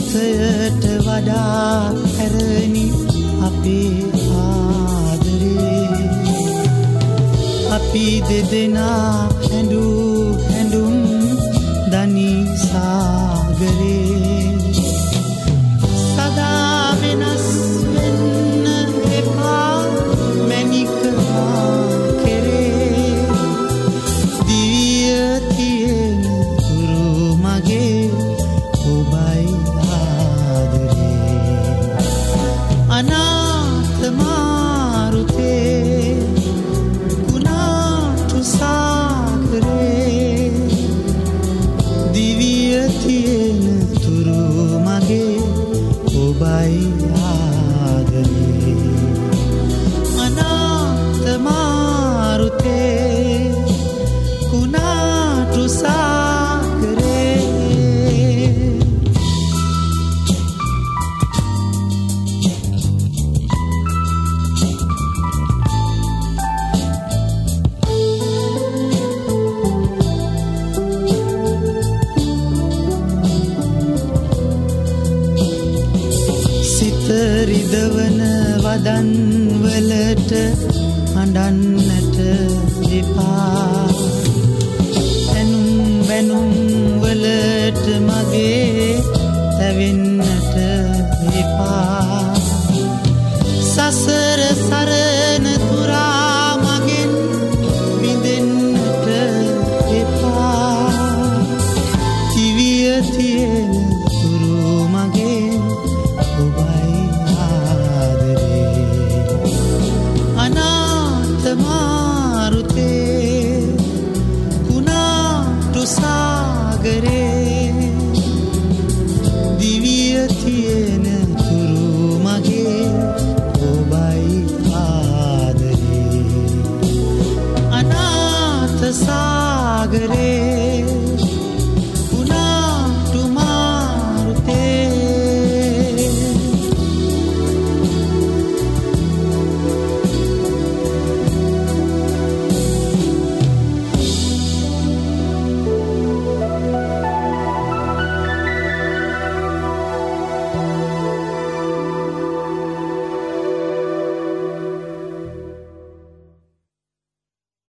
අමෘතයට වඩා හැරණි අපේ ආදරේ. අපි දෙදෙනා හැඳුම් දනි සාගරේ. සදා වෙනස් වෙන්න එපා මැණික මා කෙරේ. දිවිය තියෙන තුරු මගේ ඔබයි ආදරේ. අනාථ මාරුතේ කුණාටු සාගරේ. දිවිය තියෙන තුරු මගේ ඔබයි ආදරේ. අනාථ මාරුතේ කුණාටු සාගරේ. රිදවන වදන් වලට අඬන්නට එපා. ඇනුම් බැනුම් වලට මගේ තැවෙන්නට එපා. සසර සරල